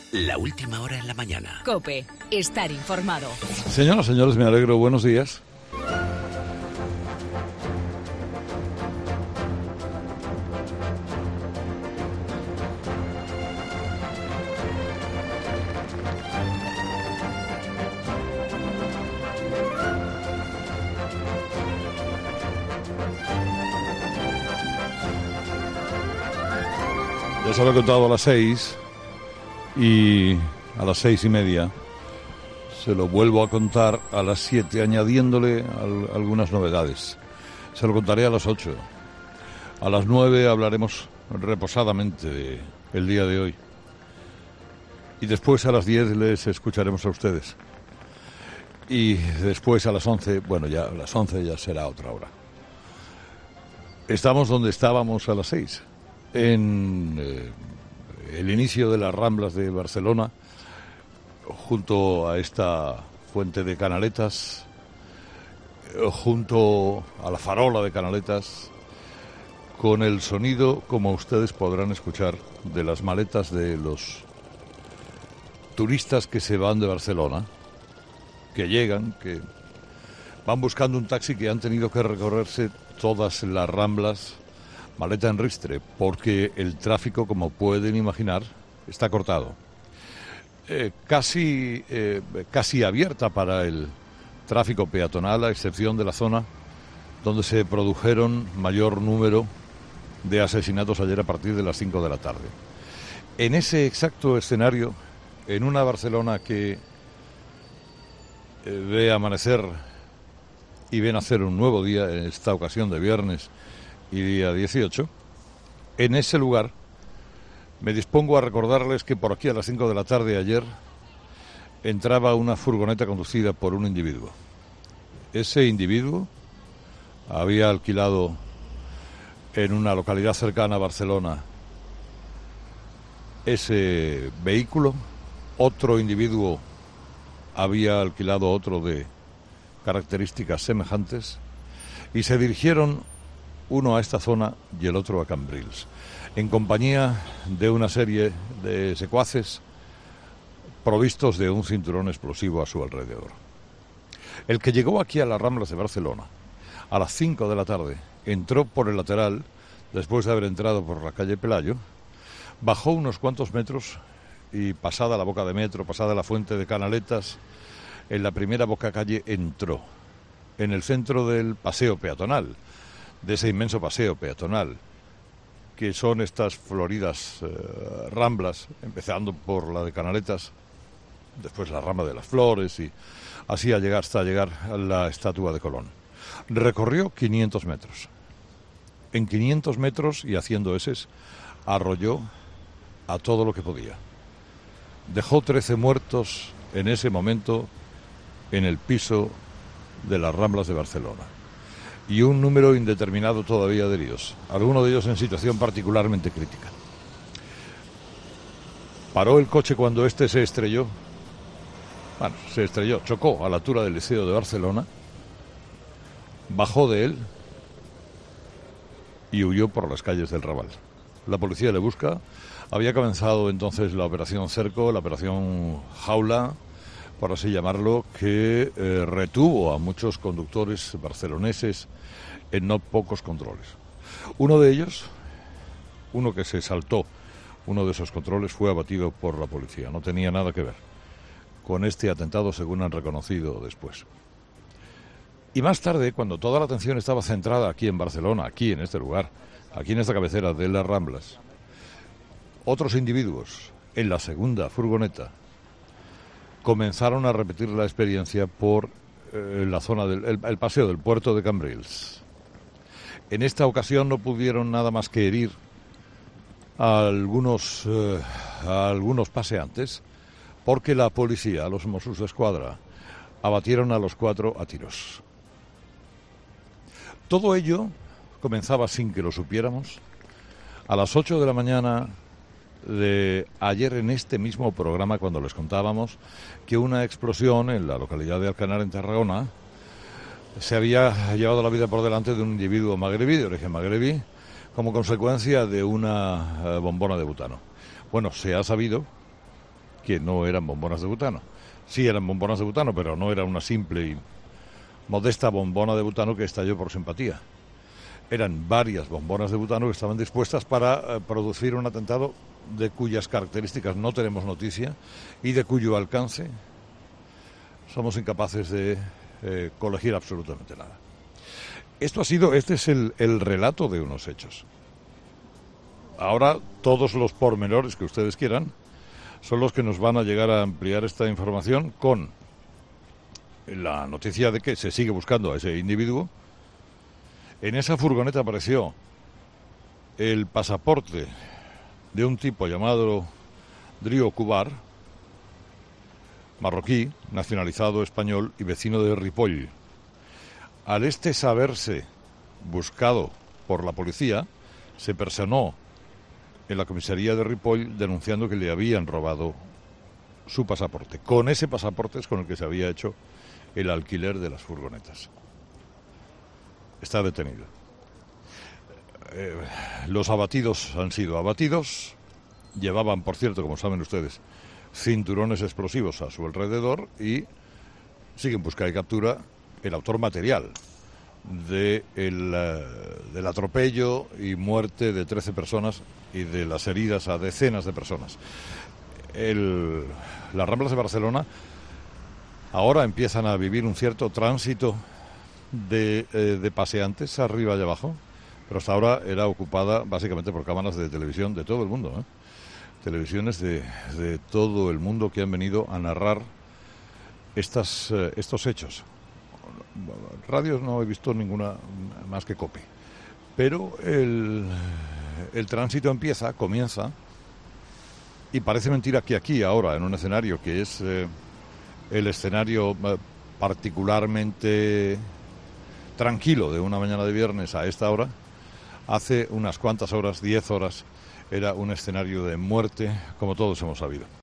La última hora en la mañana. COPE. Estar informado. Señoras, señores, me alegro. Buenos días. Ya se lo he contado a las 6 y a las 6:30 se lo vuelvo a contar a las 7, añadiéndole algunas novedades. Se lo contaré a las 8. A las 9 hablaremos reposadamente del día de hoy. Y después a las 10 les escucharemos a ustedes. Y después a las 11, bueno, ya a las 11 ya será otra hora. Estamos donde estábamos a las 6. En el inicio de las Ramblas de Barcelona, junto a esta fuente de Canaletas, junto a la farola de Canaletas, con el sonido, como ustedes podrán escuchar, de las maletas de los turistas que se van de Barcelona, que llegan, que van buscando un taxi, que han tenido que recorrerse todas las Ramblas, maleta en ristre, porque el tráfico, como pueden imaginar, está cortado. Casi abierta para el tráfico peatonal, a excepción de la zona donde se produjeron mayor número de asesinatos ayer a partir de las 5 de la tarde. En ese exacto escenario, en una Barcelona que ve amanecer y ve nacer un nuevo día, en esta ocasión de viernes y día 18, en ese lugar me dispongo a recordarles que por aquí a las 5 de la tarde ayer entraba una furgoneta conducida por un individuo. Ese individuo había alquilado en una localidad cercana a Barcelona ese vehículo. Otro individuo había alquilado otro de características semejantes y se dirigieron uno a esta zona y el otro a Cambrils, en compañía de una serie de secuaces provistos de un cinturón explosivo a su alrededor. El que llegó aquí a las Ramblas de Barcelona a las 5 de la tarde, entró por el lateral, después de haber entrado por la calle Pelayo, bajó unos cuantos metros y, pasada la boca de metro, pasada la fuente de Canaletas, en la primera boca calle entró en el centro del paseo peatonal, de ese inmenso paseo peatonal, que son estas floridas ramblas, empezando por la de Canaletas, después la rama de las Flores, y así hasta llegar a la estatua de Colón. Recorrió 500 metros. En 500 metros, y haciendo eses, arrolló a todo lo que podía. Dejó 13 muertos en ese momento en el piso de las Ramblas de Barcelona, y un número indeterminado todavía de heridos, algunos de ellos en situación particularmente crítica. Paró el coche cuando este se estrelló. Bueno, se estrelló, chocó a la altura del Liceo de Barcelona, bajó de él y huyó por las calles del Raval. La policía le busca. Había comenzado entonces la operación Cerco, la operación Jaula, por así llamarlo, que retuvo a muchos conductores barceloneses en no pocos controles. Uno de ellos, uno que se saltó uno de esos controles, fue abatido por la policía. No tenía nada que ver con este atentado, según han reconocido después. Y más tarde, cuando toda la atención estaba centrada aquí en Barcelona, aquí en este lugar, aquí en esta cabecera de las Ramblas, otros individuos en la segunda furgoneta comenzaron a repetir la experiencia por la zona del paseo del puerto de Cambrils. En esta ocasión no pudieron nada más que herir a algunos paseantes, porque la policía, los Mossos d'Esquadra, abatieron a los 4 a tiros. Todo ello comenzaba, sin que lo supiéramos, a las 8 de la mañana de ayer, en este mismo programa, cuando les contábamos que una explosión en la localidad de Alcanar, en Tarragona, se había llevado la vida por delante de un individuo magrebí, de origen magrebí, como consecuencia de una bombona de butano. Bueno, se ha sabido que no eran bombonas de butano. Sí eran bombonas de butano, pero no era una simple y modesta bombona de butano que estalló por simpatía. Eran varias bombonas de butano que estaban dispuestas para producir un atentado de cuyas características no tenemos noticia y de cuyo alcance somos incapaces de colegir absolutamente nada. Este es el relato de unos hechos. Ahora todos los pormenores que ustedes quieran son los que nos van a llegar a ampliar esta información con la noticia de que se sigue buscando a ese individuo. En esa furgoneta apareció el pasaporte de un tipo llamado Drio Cubar, marroquí, nacionalizado español y vecino de Ripoll. Al saberse buscado por la policía, se personó en la comisaría de Ripoll denunciando que le habían robado su pasaporte. Con ese pasaporte es con el que se había hecho el alquiler de las furgonetas. Está detenido. Los abatidos han sido abatidos. Llevaban, por cierto, como saben ustedes, cinturones explosivos a su alrededor y sigue en busca y captura el autor material del atropello y muerte de 13 personas y de las heridas a decenas de personas. Las Ramblas de Barcelona ahora empiezan a vivir un cierto tránsito de paseantes arriba y abajo, pero hasta ahora era ocupada básicamente por cámaras de televisión de todo el mundo, ¿eh? Televisiones de todo el mundo que han venido a narrar estos hechos. Radios no he visto ninguna más que COPE, pero el tránsito comienza, y parece mentira que aquí ahora, en un escenario que es el escenario particularmente tranquilo de una mañana de viernes a esta hora, hace unas cuantas horas, 10 horas, era un escenario de muerte, como todos hemos sabido.